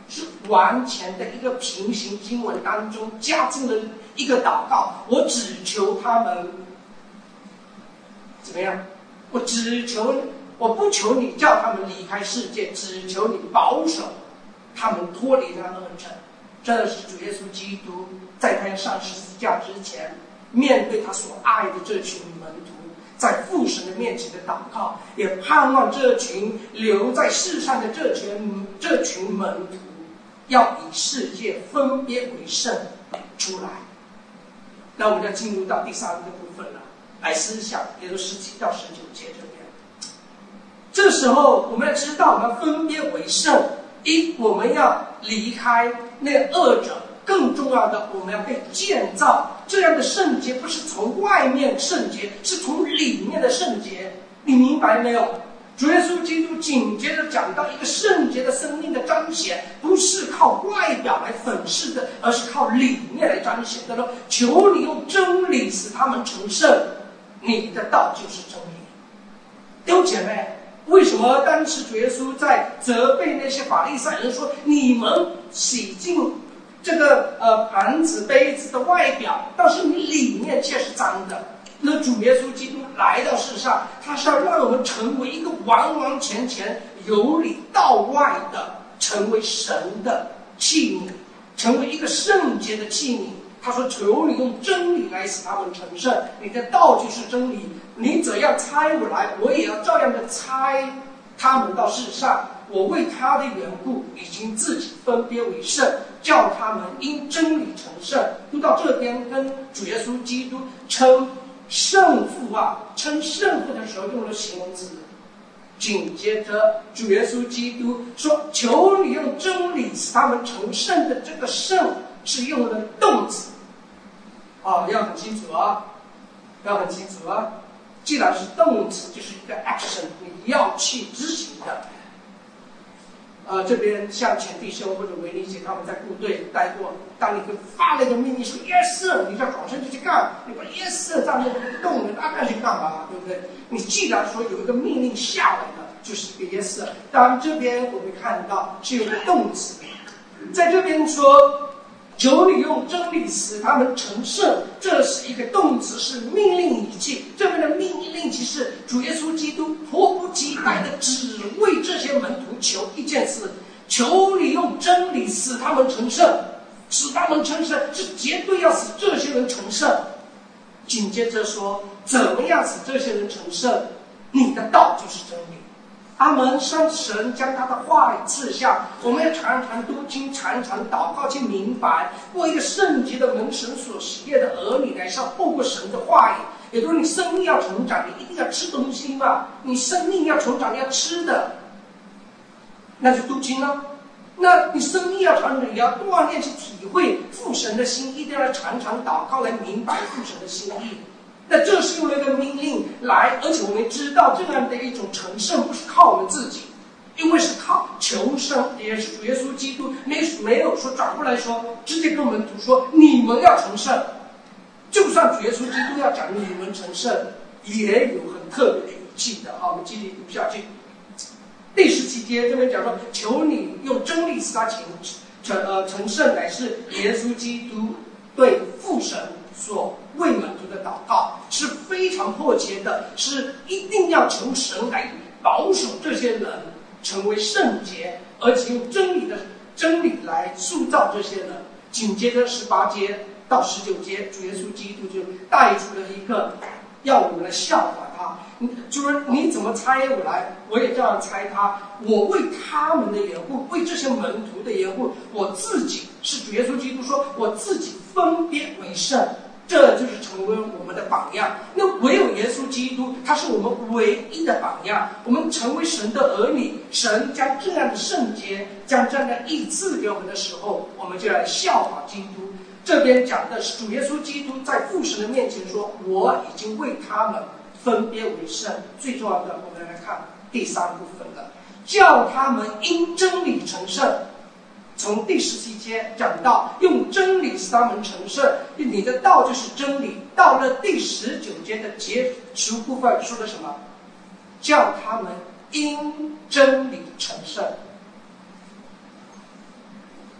是完全的一个平行经文当中加进了一个祷告，我只求他们怎么样？我只求，我不求你叫他们离开世界，只求你保守他们脱离那恶者。这是主耶稣基督在他上十字架之前，面对他所爱的这群门徒，在父神的面前的祷告，也盼望这群留在世上的这群这群门徒，要以世界分别为圣出来。那我们要进入到第三个部分了，来思想，也就是十七到十九节这边。这时候我们要知道，我们分别为圣，一我们要离开那恶者，更重要的，我们要被建造。这样的圣洁不是从外面圣洁，是从里面的圣洁。你明白没有？主耶稣基督紧接着讲到一个圣洁的生命的彰显，不是靠外表来粉饰的，而是靠里面来彰显的咯。求你用真理使他们成圣，你的道就是真理。弟兄姐妹，为什么当时主耶稣在责备那些法利赛人说，你们洗净这个呃盘子杯子的外表，但是你里面却是脏的？那主耶稣基督来到世上，他是要让我们成为一个完完全全由里到外的，成为神的器皿，成为一个圣洁的器皿。他说，求你用真理来使他们成圣，你的道就是真理，你怎样差我来，我也要照样的差他们到世上。我为他的缘故已经自己分别为圣，叫他们因真理成圣。读到这边，跟主耶稣基督称圣父啊，称圣父的时候用了形容词。紧接着主耶稣基督说，求你用真理使他们成圣的这个圣是用了动词啊，要很清楚啊，要很清楚啊。既然是动词，就是一个 action， 你要去执行的。呃，这边像钱弟兄或者维尼姐他们在部队待过，当你发了一个命令说 yes sir， 你就转身就去干，你把 yes sir 站在那不动了，大概去干嘛，对不对？你既然说有一个命令下来了，就是一个 yes sir。当然这边我们看到是有一个动词，在这边说求你用真理使他们成圣，这是一个动词，是命令语气。这边的命令其实主耶稣基督迫不及待的只为这些门徒求一件事，求你用真理使他们成圣，使他们成圣是绝对要使这些人成圣。紧接着说，怎么样使这些人成圣？你的道就是真理。阿门。上神将他的话语赐下，我们要常常读经，常常祷告，去明白，过一个圣洁的门神所喜悦的儿女，乃是要透过神的话语。也就是你生命要成长，你一定要吃东西嘛，你生命要成长要吃的，那就读经了。那你生命要成长，你要锻炼去体会父神的心意，一定要常常祷告来明白父神的心意。那这是用了一个命令来，而且我们知道这样的一种成圣不是靠我们自己，因为是靠求生，也是主耶稣基督没没有说转过来说，直接跟门徒说你们要成圣。就算主耶稣基督要讲你们成圣，也有很特别的语气的啊。我们继续读下去。第十七节这边讲说，求你用真理使他成成呃成圣，乃是耶稣基督对父神所为门徒的祷告，是非常迫切的，是一定要求神来保守这些人成为圣洁，而且用真理的真理来塑造这些人。紧接着十八节到十九节，主耶稣基督就带出了一个要我们来效法他，就是你怎么差我来，我也这样差他。我为他们的缘故，为这些门徒的缘故，我自己是主耶稣基督说，我自己分别为圣。这就是成为我们的榜样。那唯有耶稣基督，他是我们唯一的榜样。我们成为神的儿女，神将这样的圣洁，将这样的义赐给我们的时候，我们就来效法基督。这边讲的是主耶稣基督在父神的面前说，我已经为他们分别为圣。最重要的，我们来看第三部分了，叫他们因真理成圣。从第十七节讲到用真理使他们成圣，你的道就是真理。到了第十九节的结束部分说的什么？叫他们因真理成圣。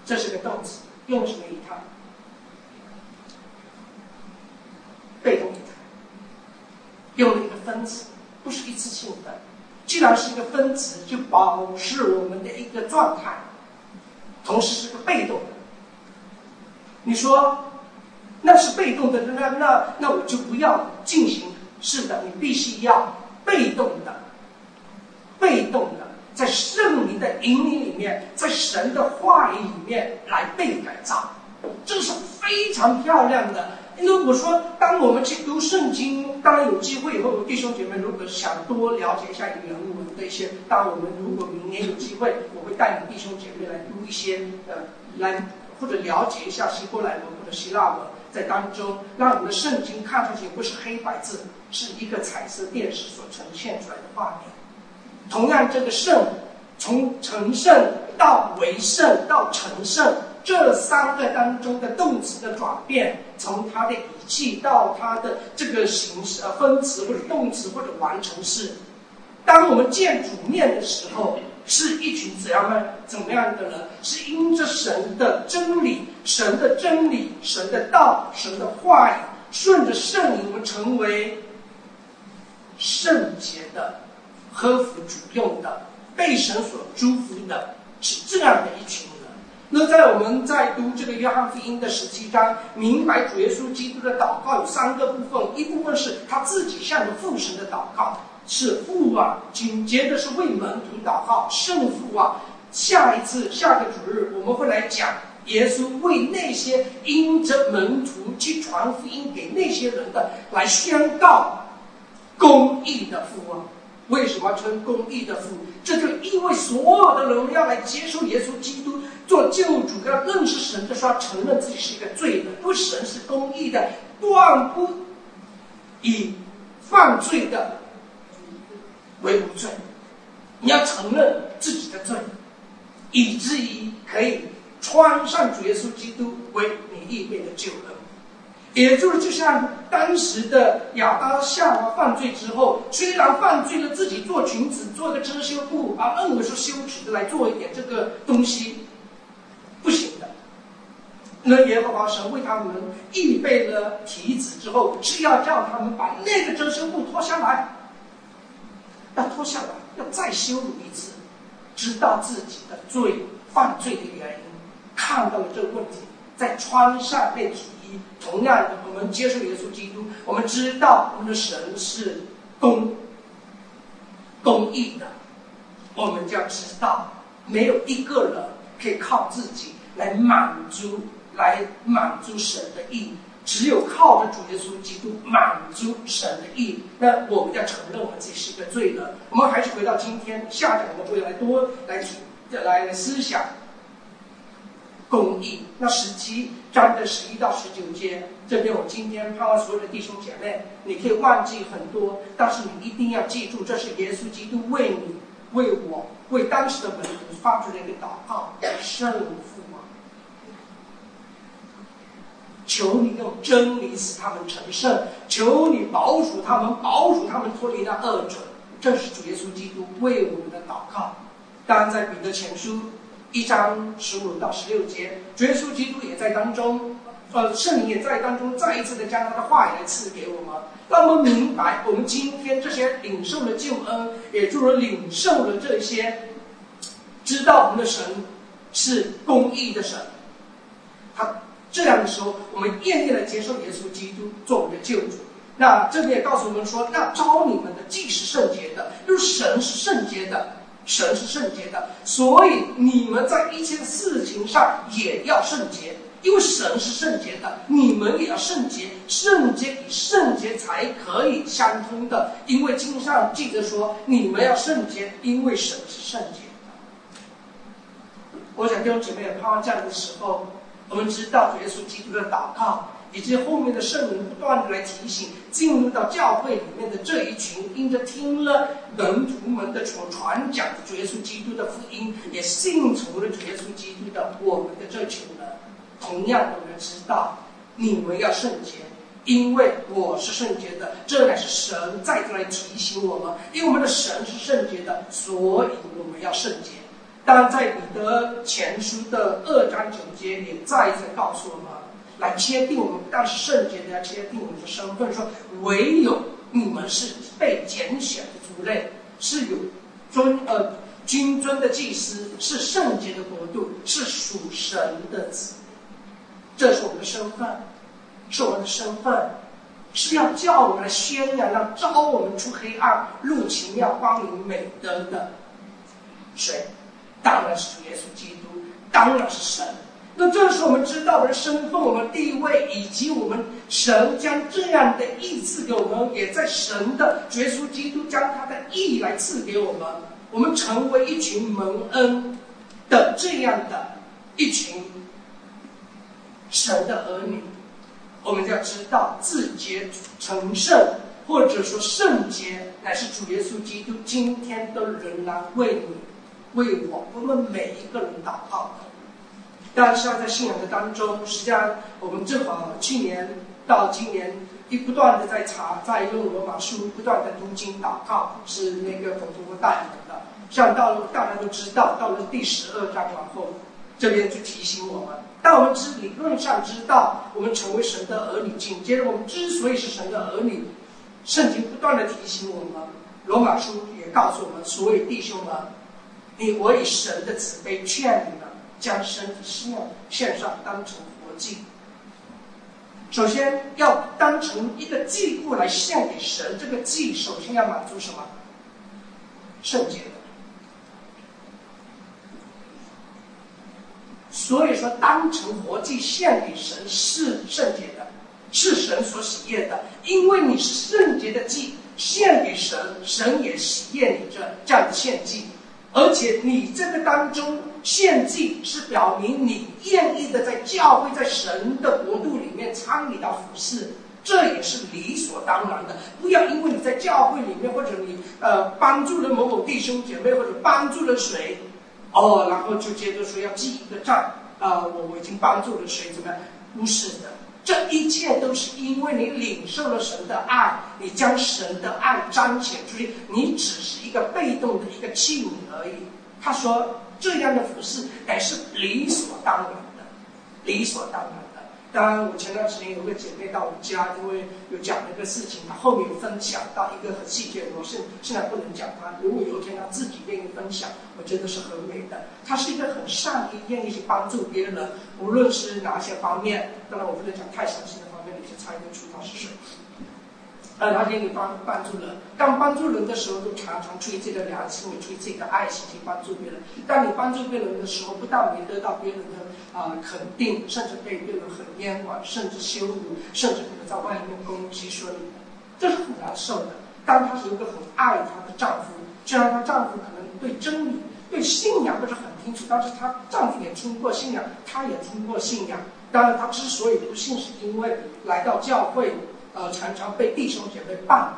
这是个动词，用什么语态？被动语态，用了一个分词，不是一次性的。既然是一个分词，就表示我们的一个状态，同时是个被动的。你说那是被动的，那那那我就不要进行。是的，你必须要被动的，被动的，在圣灵的引领里面，在神的话语里面来被改造，这是非常漂亮的。如果说当我们去读圣经，当然有机会以后，弟兄姐妹如果想多了解一下原文的一些，当然我们如果明年有机会，我会带你弟兄姐妹来读一些呃，来或者了解一下希伯来文或者希腊文，在当中让我们的圣经看上去不是黑白字，是一个彩色电视所呈现出来的画面。同样，这个圣从成圣到为圣到成圣，这三个当中的动词的转变，从它的语气到它的这个形式呃分词或者动词或者完成式。当我们见主面的时候，是一群怎样的怎么样的人？是因着神的真理、神的真理、神的道、神的话语，顺着圣灵，我们成为圣洁的、合乎主用的、被神所祝福的，是这样的一群人。那在我们在读这个约翰福音的十七章，明白主耶稣基督的祷告有三个部分，一部分是他自己向着父神的祷告，是父啊，紧接着是为门徒祷告，圣父啊。下一次下个主日我们会来讲耶稣为那些因着门徒去传福音给那些人的来宣告公义的父啊。为什么称公义的父？这就因为所有的人要来接受耶稣基督做救主，要认识神的时候，承认自己是一个罪人，因为神是公义的，断不以犯罪的为无罪。你要承认自己的罪，以至于可以穿上主耶稣基督为你预备的救恩。也就是就像当时的亚当夏娃犯罪之后，虽然犯罪了，自己做裙子做个遮羞布，而认为是羞耻的来做一点这个东西，不行的。那耶和华神为他们预备了蹄子之后，是要叫他们把那个遮羞布脱下来，要脱下来，要再羞辱一次，知道自己的罪犯罪的原因，看到了这个问题，再穿上那体衣。同样的，我们接受耶稣基督，我们知道我们的神是公公义的，我们就要知道没有一个人可以靠自己来满足来满足神的义，只有靠着主耶稣基督满足神的义。那我们要承认我们自己是一个罪人。我们还是回到今天下讲，我们会来多来提来思想公义。那十七章的十一到十九节，这边我今天盼望所有的弟兄姐妹，你可以忘记很多，但是你一定要记住，这是耶稣基督为你、为我、为当时的门徒发出的一个祷告：圣父啊，求你用真理使他们成圣，求你保守他们，保守他们脱离那恶者。这是主耶稣基督为我们的祷告。当然，在彼得前书一章十五到十六节，主耶稣基督也在当中，呃，圣灵也在当中再一次的将他的话语来赐给我们，让我们明白我们今天这些领受了救恩，也就是领受了这些，知道我们的神是公义的神。他这样的时候，我们愿意来接受耶稣基督做我们的救主。那这边也告诉我们说，那招你们的既是圣洁的，就是神是圣洁的。神是圣洁的，所以你们在一切事情上也要圣洁，因为神是圣洁的，你们也要圣洁。圣洁与圣洁才可以相通的，因为经上记着说，你们要圣洁，因为神是圣洁的。我想弟兄姐妹也盼望这样的时候，我们知道主耶稣基督的祷告，以及后面的圣灵不断的来提醒，进入到教会里面的这一群，因着听了门徒们的所传讲的主耶稣基督的福音，也信从了主耶稣基督的我们的这群人。同样我们知道，你们要圣洁，因为我是圣洁的。这乃是神再次来提醒我们，因为我们的神是圣洁的，所以我们要圣洁。 当然，在彼得前书的二章九节也再一次告诉我们，来确定我们不但是圣洁的，要确定我们的身份，说唯有你们是被拣选的族类，是有尊呃君尊的祭司，是圣洁的国度，是属神的子。这是我们的身份，是我们的身份，是要叫我们来宣扬，要招我们出黑暗，入奇妙光明美德的谁？当然是主耶稣基督，当然是神。那这是我们知道我们的身份，我们地位，以及我们神将这样的义赐给我们，也在神的主耶稣基督将他的义来赐给我们，我们成为一群蒙恩的这样的一群神的儿女。我们要知道自洁成圣，或者说圣洁，乃是主耶稣基督今天都仍然为你为我我们每一个人祷告的。但是要在信仰的当中，实际上我们正好去年到今年一不断的在查，在用罗马书不断的读经祷告，是那个佛陀带领的。像到了大家都知道，到了第十二章往后，这边就提醒我们，当我们知理论上知道我们成为神的儿女，紧接着我们之所以是神的儿女，圣经不断的提醒我们，罗马书也告诉我们，所有弟兄们，你我以神的慈悲劝你们，将身体献献上，当成活祭。首先要当成一个祭物来献给神，这个祭首先要满足什么？圣洁的。所以说，当成活祭献给神是圣洁的，是神所喜悦的，因为你是圣洁的祭，献给神，神也喜悦你这这样的献祭。而且你这个当中献祭是表明你愿意的在教会，在神的国度里面参与到服事，这也是理所当然的。不要因为你在教会里面，或者你呃帮助了某某弟兄姐妹，或者帮助了谁，哦，然后就接着说要记一个账啊、呃，我我已经帮助了谁，怎么样？不是的，这一切都是因为你领受了神的爱，你将神的爱彰显出去，你只是一个被动的一个器皿而已。他说这样的服事乃是理所当然的，理所当然的。当然，我前段时间有个姐妹到我家，因为有讲了一个事情，她后面有分享到一个很细节，我是现在不能讲她。如果有一天她自己愿意分享，我觉得是很美的。她是一个很善于愿意去帮助别人，无论是哪些方面，当然我不能讲太详细的方面，你是猜得出她是谁。呃，他愿意帮帮助人，当帮助人的时候，都常常出于这个良心，也出于这个爱心去帮助别人。当你帮助别人的时候，不但没得到别人的啊、呃、肯定，甚至被别人很冤枉，甚至羞辱，甚至可能在外面攻击说你，这是很难受的。当她是一个很爱她的丈夫，虽然她丈夫可能对真理、对信仰不是很清楚，但是她丈夫也听过信仰，她也听过信仰。当然，她之所以不信，是因为来到教会。呃，常常被弟兄姐妹绊倒，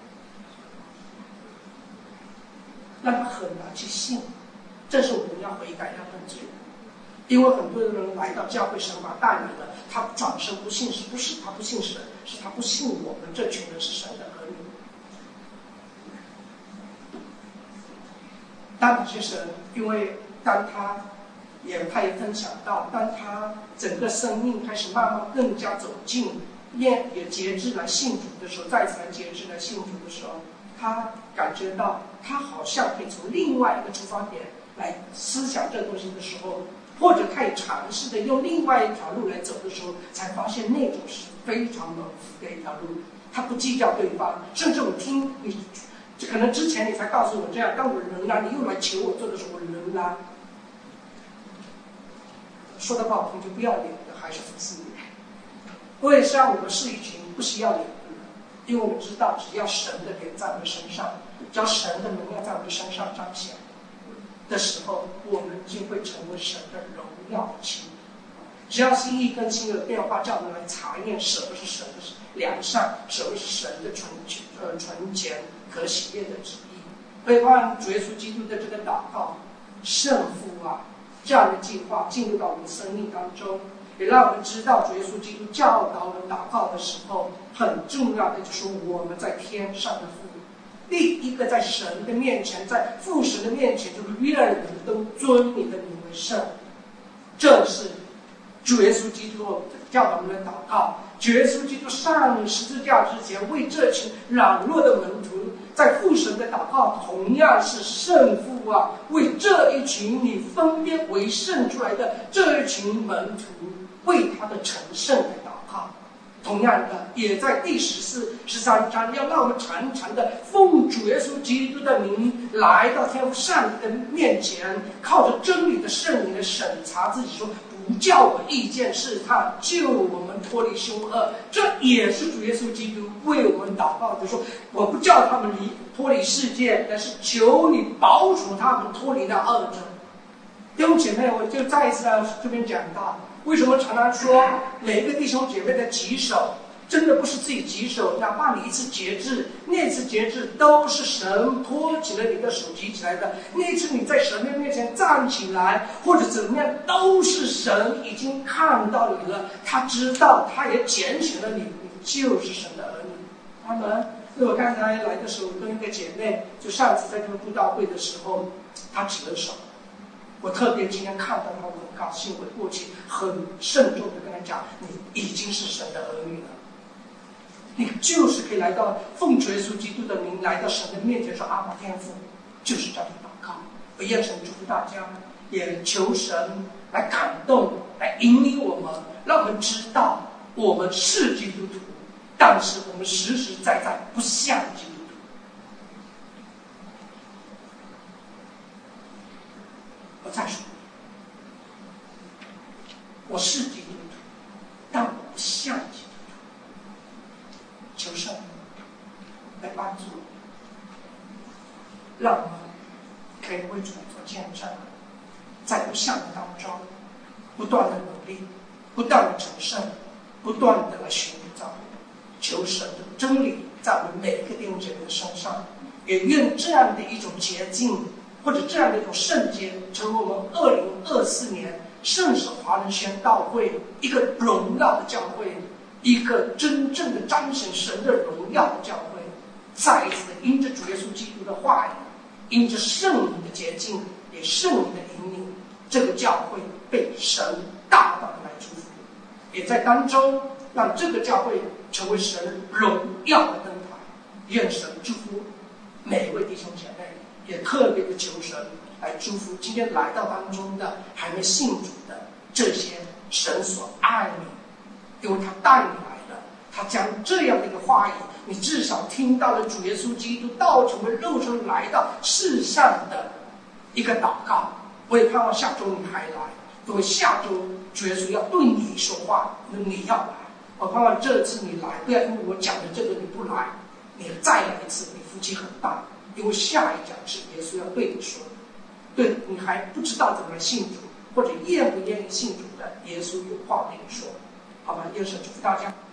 让他很难去信。这是我们要悔改要认罪的，因为很多人来到教会，神把带领了，他转身不信，是不是他不信神，是他不信我们这群人是神的儿女。当其实，因为当他也他也分享到，当他整个生命开始慢慢更加走近。也也节制来信主的时候，再次来节制来信主的时候，他感觉到他好像可以从另外一个出发点来思想这个东西的时候，或者他也尝试的用另外一条路来走的时候，才发现那种是非常蒙福的一条路。他不计较对方，甚至我听你，可能之前你才告诉我这样，但我仍然你又来求我做的时候，我仍然说的不好听就不要脸的，还是服侍你。我也是让我们是一群不需要脸的人，因为我们知道，只要神的脸在我们身上，只要神的能量在我们身上彰显的时候，我们就会成为神的荣耀的器皿。只要心意更新有变化，叫我们来查验什么是神的良善，什么是神的纯呃纯洁和喜悦的旨意。所以按主耶稣基督的这个祷告，圣父啊这样的计划进入到我们生命当中。也让我们知道，主耶稣基督教导我们祷告的时候，很重要的就是我们在天上的父。第一个在神的面前，在父神的面前，就是愿人都尊你的名为圣。这是主耶稣基督教导我们的祷告。主耶稣基督上十字架之前，为这群软弱的门徒，在父神的祷告同样是圣父啊，为这一群你分别为圣出来的这一群门徒，为他的成圣来祷告。同样的，也在第十四、十三章，要让我们常常的奉主耶稣基督的名来到天父上帝的面前，靠着真理的圣灵来审查自己，说不叫我意见试探，救我们脱离凶恶。这也是主耶稣基督为我们祷告，就说我不叫他们离脱离世界，但是求你保守他们脱离那恶者。弟兄姐妹，我就再一次在这边讲到，为什么常常说每一个弟兄姐妹的棘手，真的不是自己棘手，哪怕你一次节制，那次节制都是神托起了你的手举起来的，那次你在神的面前站起来，或者怎么样，都是神已经看到你了，他知道，他也拣选了你，你就是神的儿女。他们，因为我刚才来的时候跟一个姐妹，就上次在这个布道会的时候，她举了手。我特别今天看到他，我很高兴，我过去很慎重的跟他讲，你已经是神的儿女了，你就是可以来到奉主耶稣基督的名来到神的面前说阿爸天父，就是这样的祷告。我愿神祝福大家，也求神来感动，来引领我们，让我们知道我们是基督徒，但是我们实实在在不像基督徒。我再说，我是基督徒，但我不像基督徒。求神来帮助我，让我们可以为主做见证，在不像的当中，不断的努力，不断的成圣，不断的来寻找求神的真理，在我们每一个弟兄姐妹的身上，也愿这样的一种捷径。或者这样的一种圣洁，成为我们二零二四年圣使华人宣道会一个荣耀的教会，一个真正的彰显神的荣耀的教会。再一次的因着主耶稣基督的话语，因着圣灵的洁净，也圣灵的引领，这个教会被神大大的来祝福，也在当中让这个教会成为神荣耀的灯台。愿神祝福每一位弟兄姐妹，也特别的求神来祝福今天来到当中的还没信主的这些神所爱你，因为他带你来了，他将这样的一个话语，你至少听到了主耶稣基督道成为肉身来到世上的一个祷告。我也盼望下周你还来，因为下周主耶稣要对你说话，你要来。我盼望这次你来，不要因为我讲的这个你不来，你再来一次，你福气很大。因为下一讲是耶稣要对你说，对你还不知道怎么来信主，或者愿不愿意信主的，耶稣有话对你说，好吧？愿神祝福大家。